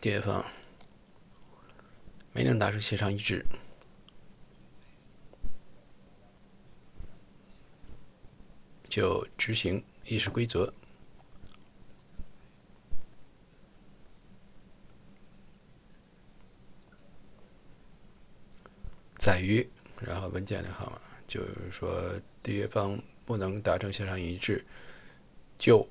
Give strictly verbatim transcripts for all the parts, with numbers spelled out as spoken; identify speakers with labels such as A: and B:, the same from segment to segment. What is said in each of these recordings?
A: 缔约方没能达成协商一致，就执行议事规则。在于，然后文件的号码就是说，缔约方不能达成协商一致，就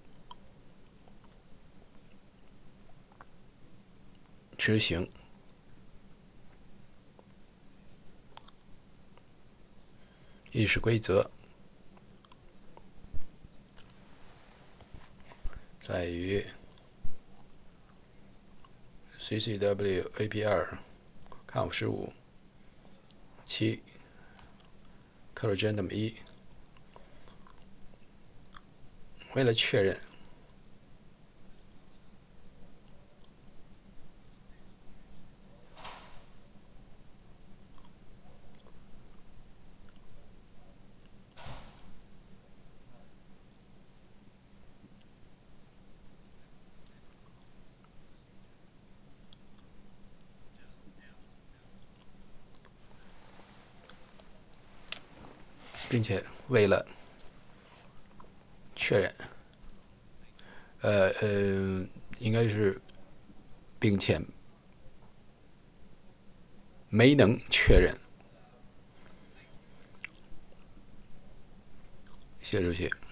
A: 执行议事规则。在于 C C W A P 二 康五十五七 Corrigendum 一，为了确认并且为了确认，呃呃，应该是并且没能确认，谢主席。